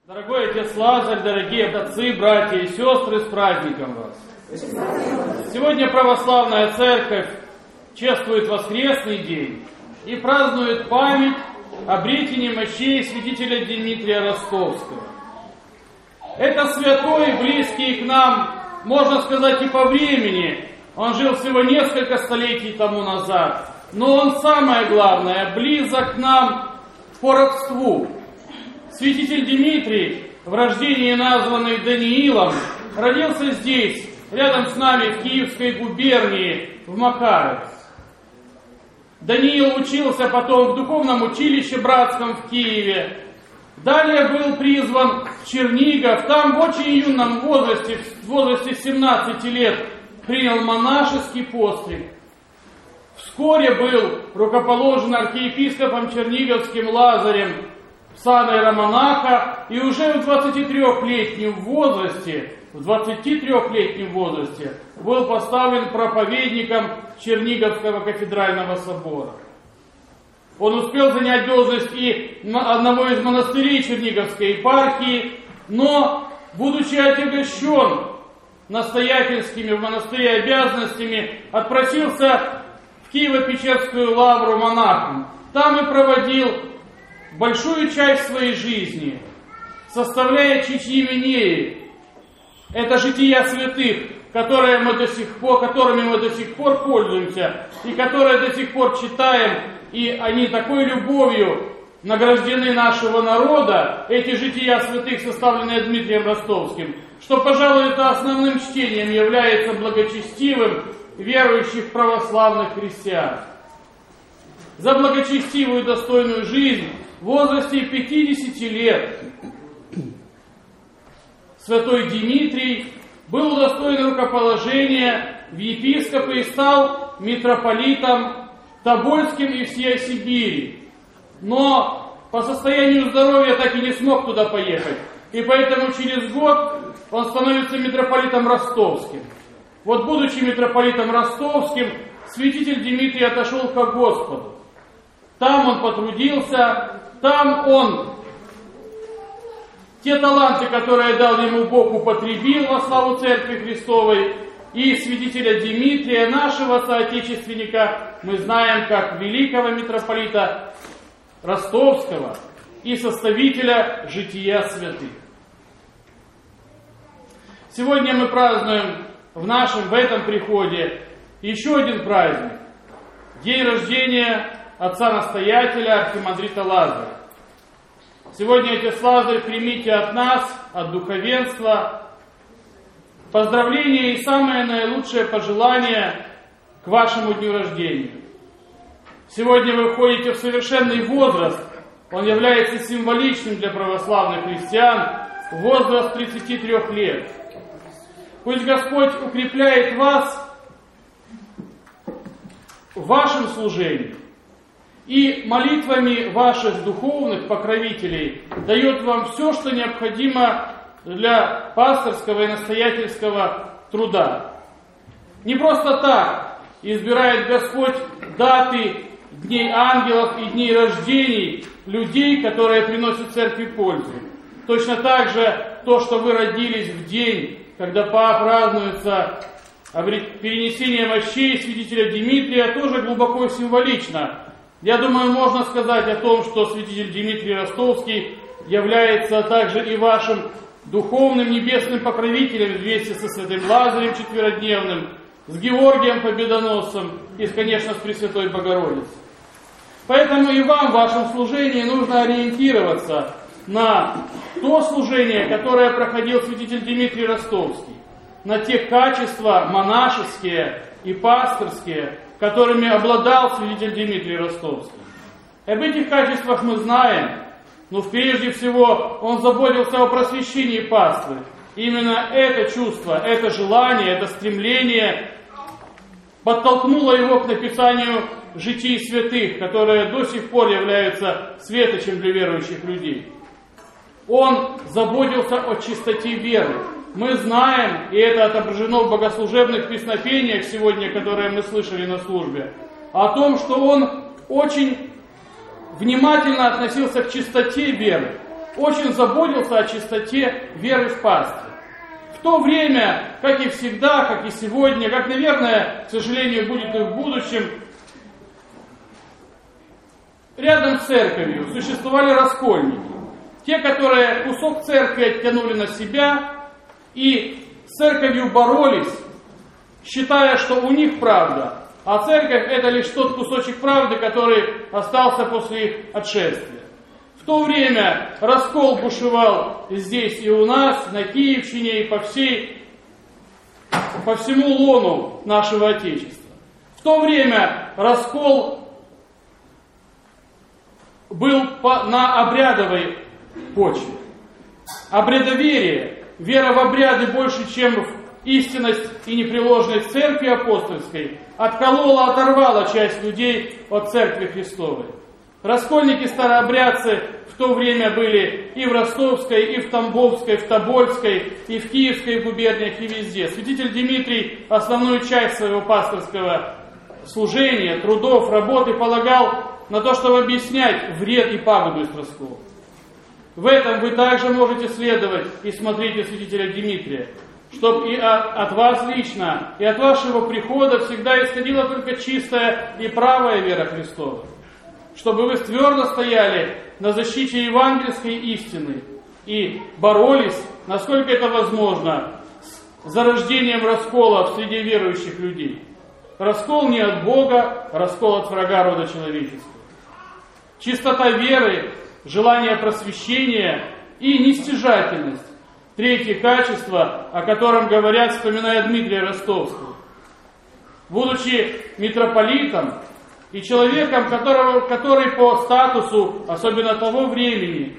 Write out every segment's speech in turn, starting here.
Дорогой отец Лазарь, дорогие отцы, братья и сестры, с праздником вас! Сегодня православная церковь чествует воскресный день и празднует память обретения мощей святителя Дмитрия Ростовского. Это святой, близкий к нам, можно сказать, и по времени. Он жил всего несколько столетий тому назад, но он, самое главное, близок к нам по родству. Святитель Дмитрий, в рождении названный Даниилом, родился здесь, рядом с нами, в Киевской губернии, в Макарове. Даниил учился потом в духовном училище братском в Киеве. Далее был призван в Чернигов. Там в очень юном возрасте, в возрасте 17 лет, принял монашеский постриг. Вскоре был рукоположен архиепископом черниговским Лазарем в сан иеромонаха, и уже в 23-летнем возрасте был поставлен проповедником Черниговского кафедрального собора. Он успел занять должность и одного из монастырей Черниговской епархии, но, будучи отягощен настоятельскими в монастыре обязанностями, отпросился в Киево-Печерскую лавру монахом. Там и проводил большую часть своей жизни, составляя читьи. Это жития святых, которыми мы до сих пор пользуемся, и которые до сих пор читаем, и они такой любовью награждены нашего народа, эти жития святых, составленные Дмитрием Ростовским, что, пожалуй, это основным чтением является благочестивым верующих православных христиан. За благочестивую и достойную жизнь в возрасте 50 лет святой Дмитрий был удостоен рукоположения в епископы и стал митрополитом Тобольским и всей Сибири. Но по состоянию здоровья так и не смог туда поехать. И поэтому через год он становится митрополитом Ростовским. Вот, будучи митрополитом Ростовским, святитель Дмитрий отошел ко Господу. Там он потрудился, там он те таланты, которые дал ему Бог, употребил во славу Церкви Христовой. И святителя Дмитрия, нашего соотечественника, мы знаем как великого митрополита Ростовского и составителя жития святых. Сегодня мы празднуем в этом приходе еще один праздник. День рождения отца-настоятеля архимандрита Лазаря. Сегодня, отец Лазарь, примите от нас, от духовенства, поздравления и самое наилучшее пожелание к вашему дню рождения. Сегодня вы входите в совершенный возраст, он является символичным для православных христиан, возраст 33 лет. Пусть Господь укрепляет вас в вашем служении и молитвами ваших духовных покровителей дает вам все, что необходимо для пасторского и настоятельского труда. Не просто так избирает Господь даты дней ангелов и дней рождений людей, которые приносят церкви пользу. Точно так же то, что вы родились в день, когда празднуется перенесение мощей святителя Дмитрия, тоже глубоко символично. Я думаю, можно сказать о том, что святитель Дмитрий Ростовский является также и вашим духовным небесным покровителем вместе со святым Лазарем четверодневным, с Георгием Победоносцем и, конечно, с Пресвятой Богородицей. Поэтому и вам в вашем служении нужно ориентироваться на то служение, которое проходил святитель Дмитрий Ростовский, на те качества монашеские и пасторские, которыми обладал святитель Дмитрий Ростовский. Об этих качествах мы знаем, но прежде всего он заботился о просвещении паствы. Именно это чувство, это желание, это стремление подтолкнуло его к написанию житий святых, которые до сих пор являются светочем для верующих людей. Он заботился о чистоте веры. Мы знаем, и это отображено в богослужебных песнопениях сегодня, которые мы слышали на службе, о том, что он очень внимательно относился к чистоте веры, очень заботился о чистоте веры в пастве. В то время, как и всегда, как и сегодня, как, наверное, к сожалению, будет и в будущем, рядом с церковью существовали раскольники. Те, которые кусок церкви оттянули на себя и с церковью боролись, считая, что у них правда, а церковь это лишь тот кусочек правды, который остался после их отшествия. В то время раскол бушевал здесь и у нас, на Киевщине, и по всему лону нашего Отечества. В то время раскол был на обрядовой почве. Обрядоверие, вера в обряды больше, чем в истинность и непреложность Церкви Апостольской, оторвала часть людей от Церкви Христовой. Раскольники-старообрядцы в то время были и в Ростовской, и в Тамбовской, в Тобольской, и в Киевской губерниях, и везде. Святитель Дмитрий основную часть своего пасторского служения, трудов, работы полагал на то, чтобы объяснять вред и пагубность раскола. В этом вы также можете следовать и смотреть у святителя Дмитрия, чтобы и от вас лично, и от вашего прихода всегда исходила только чистая и правая вера Христова. Чтобы вы твердо стояли на защите евангельской истины и боролись, насколько это возможно, с зарождением раскола в среде верующих людей. Раскол не от Бога, раскол от врага рода человеческого. Чистота веры, желание просвещения и нестяжательность – третье качество, о котором говорят, вспоминая Дмитрия Ростовского. Будучи митрополитом и человеком, который по статусу, особенно того времени,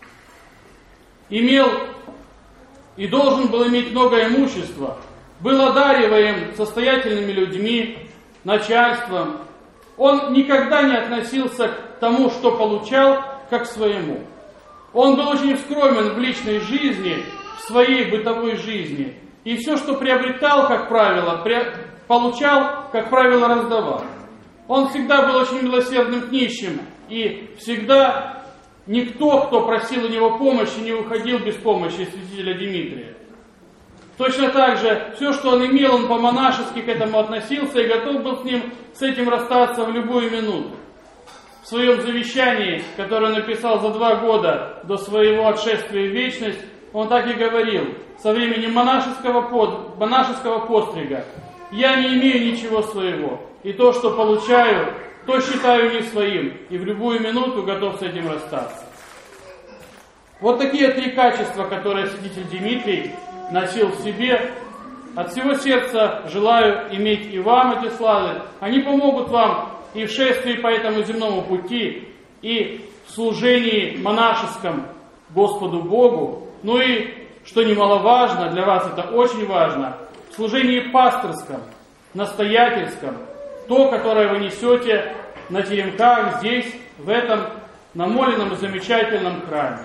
имел и должен был иметь много имущества, был одариваем состоятельными людьми, начальством, он никогда не относился к тому, что получал, как к своему. Он был очень скромен в личной жизни, в своей бытовой жизни. И все, что приобретал, как правило, получал, как правило, раздавал. Он всегда был очень милосердным к нищим. И всегда никто, кто просил у него помощи, не уходил без помощи святителя Дмитрия. Точно так же, все, что он имел, он по-монашески к этому относился и готов был с этим расстаться в любую минуту. В своем завещании, которое он написал за 2 года до своего отшествия в вечность, он так и говорил: со времени монашеского пострига я не имею ничего своего, и то, что получаю, то считаю не своим, и в любую минуту готов с этим расстаться. Вот такие 3 качества, которые святитель Дмитрий носил в себе. От всего сердца желаю иметь и вам эти славы. Они помогут вам и в шествии по этому земному пути, и в служении монашеском Господу Богу, ну и, что немаловажно, для вас это очень важно, в служении пасторском, настоятельском, то, которое вы несете на теремках здесь, в этом намоленном и замечательном храме.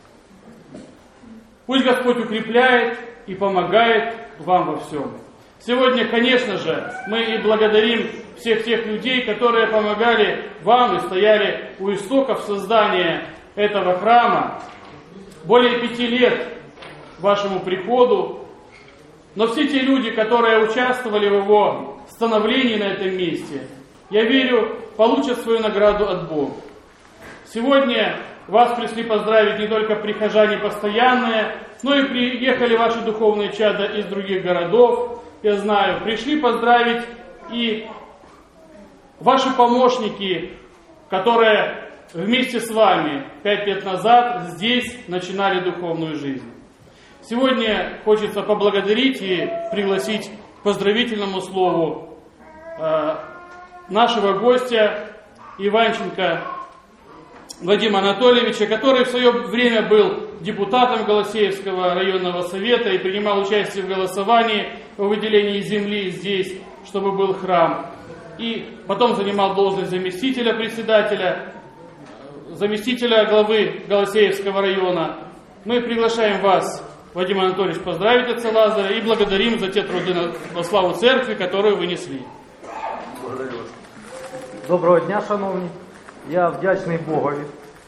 Пусть Господь укрепляет и помогает вам во всем. Сегодня, конечно же, мы и благодарим всех тех людей, которые помогали вам и стояли у истоков создания этого храма. Более 5 лет вашему приходу. Но все те люди, которые участвовали в его становлении на этом месте, я верю, получат свою награду от Бога. Сегодня вас пришли поздравить не только прихожане постоянные, но и приехали ваши духовные чада из других городов. Я знаю, пришли поздравить и ваши помощники, которые вместе с вами 5 лет назад здесь начинали духовную жизнь. Сегодня хочется поблагодарить и пригласить к поздравительному слову нашего гостя Иванченко Вадима Анатольевича, который в свое время был депутатом Голосеевского районного совета и принимал участие в голосовании о выделении земли здесь, чтобы был храм. И потом занимал должность заместителя председателя, заместителя главы Голосеевского района. Мы приглашаем вас, Вадим Анатольевич, поздравить отца Лазаря и благодарим за те труды на славу церкви, которые вы несли. Доброго дня, шановні. Я вдячний Богові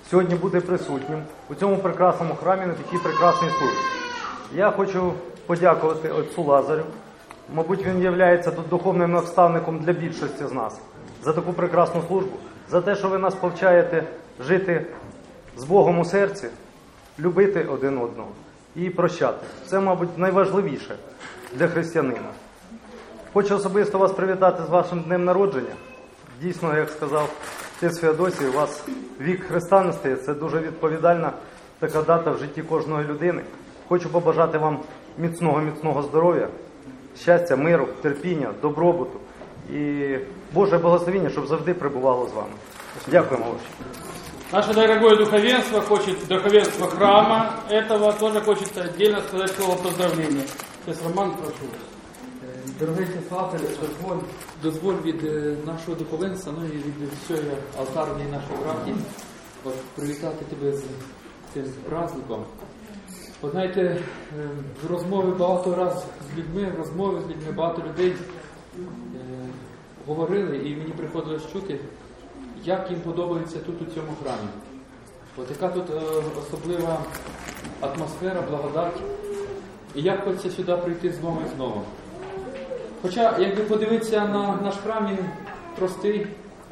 сьогодні бути присутнім у цьому прекрасному храмі на такій прекрасній службі. Я хочу подякувати отцу Лазарю. Мабуть, він є тут духовним наставником для більшості з нас. За таку прекрасну службу, за те, що ви нас повчаєте жити з Богом у серці, любити один одного і прощати. Це, мабуть, найважливіше для християнина. Хочу особисто вас привітати з вашим днем народження. Дійсно, як сказав отець Феодосій, у вас вік Христа настає. Це дуже відповідальна така дата в житті кожної людини. Хочу побажати вам міцного здоров'я, щастя, миру, терпіння, добробуту і Боже благословення, щоб завжди пребувало з вами. Дякуємо вам. Наше дорогое духовенство духовенство храма этого тоже хочется отдельно сказать слово поздравления. Отец Роман, прошу. Дорогий Славе, дозволь від нашого духовенства, ну і від всієї алтарної нашої браті, привітати тебе з цим праздником. От знаєте, в розмові багато разів з людьми, багато людей говорили, і мені приходилось чути, як їм подобається тут у цьому храмі. От яка тут особлива атмосфера, благодать, і як хочеться сюди прийти знову і знову. Хоча, якби подивитися на наш храм, він простий,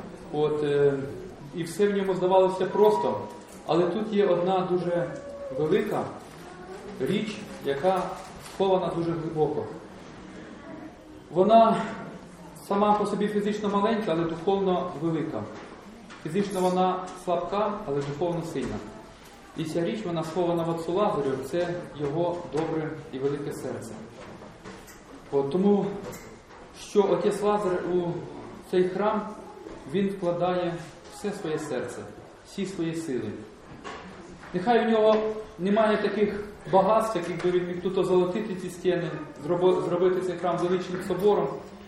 і все в ньому здавалося просто, але тут є одна дуже велика річ, яка схована дуже глибоко. Вона сама по собі фізично маленька, але духовно велика. Фізично вона слабка, але духовно сильна. І ця річ, вона схована в отцу Лазарю, це його добре і велике серце. Тому, що отець Лазар у цей храм, він вкладає все своє серце, всі свої сили. Нехай у нього немає таких багатств, яких би він міг тут озолотити ці стіни, зробити цей храм величним собором,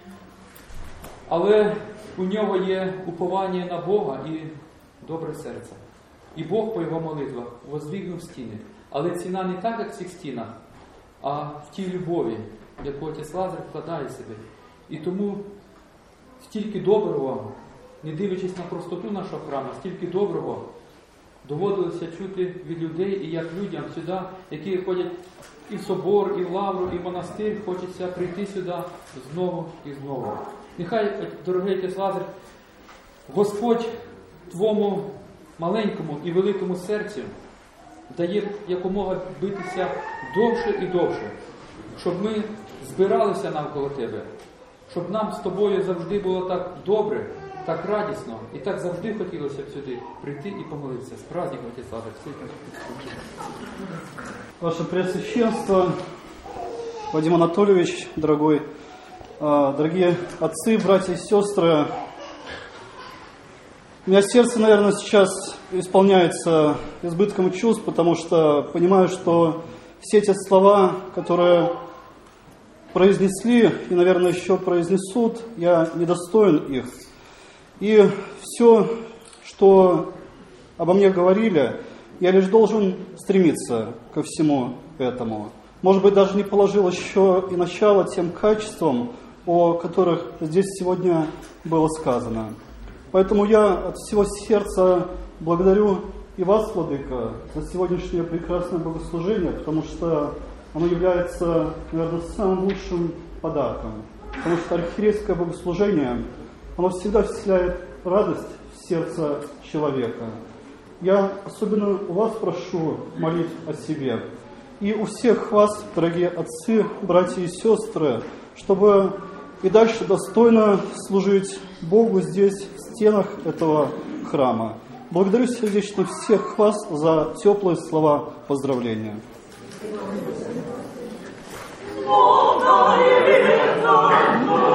але у нього є уповання на Бога і добре серце. І Бог по його молитвах воздвигнув стіни. Але ціна не так, як в цих стінах, а в тій любові, яку отець Лазар вкладає себе. І тому стільки доброго, не дивлячись на простоту нашого храму, стільки доброго доводилося чути від людей, і як людям сюди, які ходять і в собор, і в лавру, і в монастир, хочеться прийти сюди знову і знову. Нехай, дорогий отець Лазар, Господь твому маленькому і великому серцю дає якомога битися довше і довше, щоб ми збиралися навколо тебе, щоб нам з тобою завжди було так добре, так радісно, і так завжди хотілося б сюди прийти і помолитися. З праздником, отець Лазар. Ваше Преосвященство, Вадим Анатольевич, дорогой, дорогие отцы, братья и сестры, у меня сердце, наверное, сейчас исполняется избытком чувств, потому что понимаю, что все эти слова, которые произнесли и, наверное, еще произнесут, я недостоин их. И все, что обо мне говорили, я лишь должен стремиться ко всему этому. Может быть, даже не положил еще и начало тем качествам, о которых здесь сегодня было сказано. Поэтому я от всего сердца благодарю и вас, Владыка, за сегодняшнее прекрасное богослужение, потому что оно является, наверное, самым лучшим подарком. Потому что архиерейское богослужение, оно всегда вселяет радость в сердце человека. Я особенно у вас прошу молить о себе. И у всех вас, дорогие отцы, братья и сестры, чтобы и дальше достойно служить Богу здесь, в стенах этого храма. Благодарю сердечно всех вас за теплые слова поздравления. Бога